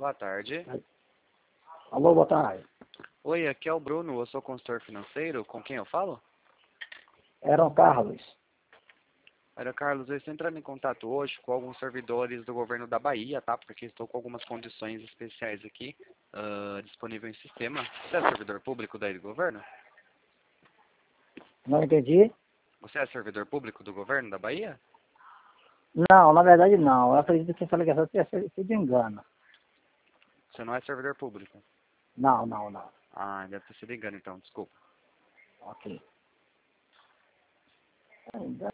Boa tarde. Alô, boa tarde. Oi, aqui é o Bruno, eu sou consultor financeiro. Com quem eu falo? Era o Carlos. Olha, Carlos, eu estou entrando em contato hoje com alguns servidores do governo da Bahia, tá? Porque estou com algumas condições especiais aqui disponível em sistema. Você é servidor público daí do governo? Não entendi? Você é servidor público do governo da Bahia? Não, na verdade não. Eu acredito que essa ligação tenha sido engano. Você não é servidor público? Não, não, não. Ah, deve ter sido engano então, desculpa. Ok. Ainda